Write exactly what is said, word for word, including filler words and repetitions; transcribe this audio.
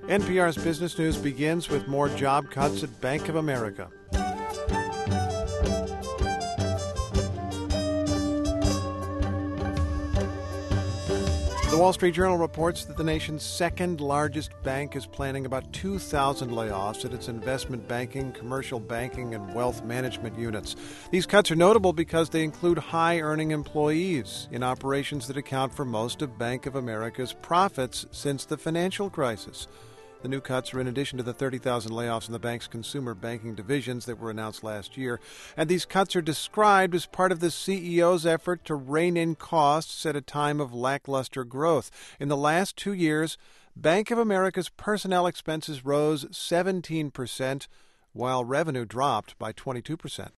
N P R's Business News begins with more job cuts at Bank of America. The Wall Street Journal reports that the nation's second largest bank is planning about two thousand layoffs at its investment banking, commercial banking, and wealth management units. These cuts are notable because they include high-earning employees in operations that account for most of Bank of America's profits since the financial crisis. The new cuts are in addition to the thirty thousand layoffs in the bank's consumer banking divisions that were announced last year. And these cuts are described as part of the C E O's effort to rein in costs at a time of lackluster growth. In the last two years, Bank of America's personnel expenses rose seventeen percent, while revenue dropped by twenty-two percent.